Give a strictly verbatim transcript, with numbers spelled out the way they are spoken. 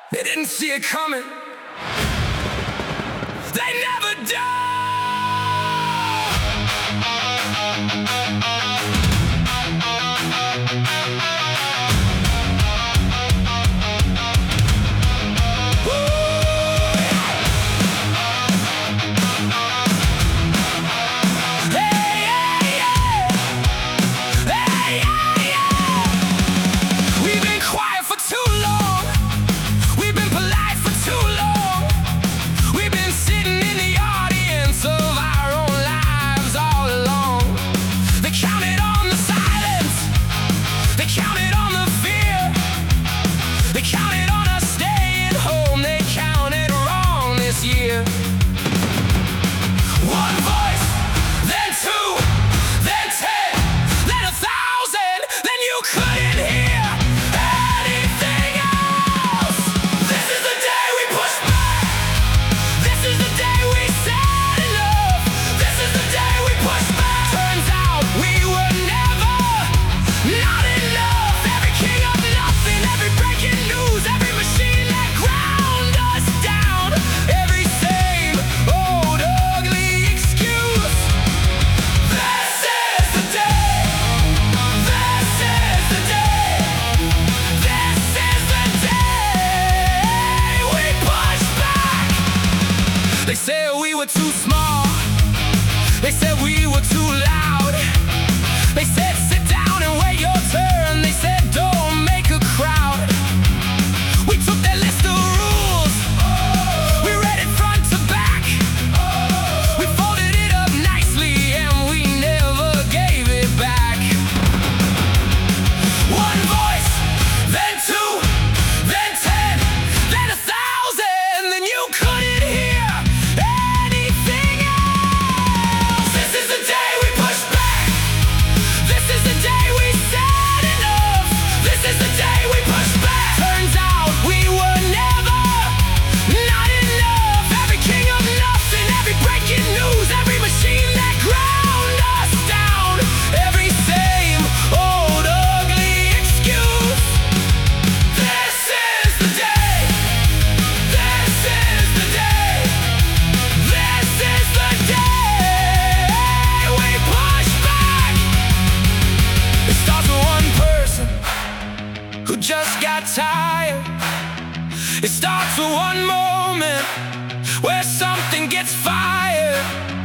They didn't see it coming. They never do. They said we were too small. They said we were too loud. They said sit down and wait your turn. They said don't make a crowd. We took their list of rules. We read it front to back. We folded it up nicely and we never gave it back. One voice, then two, then ten, then a thousand. Then you couldn't hear anything else. This is the day we push back. This is the day we said enough. This is the day we push back. Turns out we were never not enough. Every king of nothing, every breaking news, every machine that ground us down, every same old ugly excuse. This is the day. This is the day. This is the day we push back. It starts with one person who just got tired. It starts with one moment where something gets fired.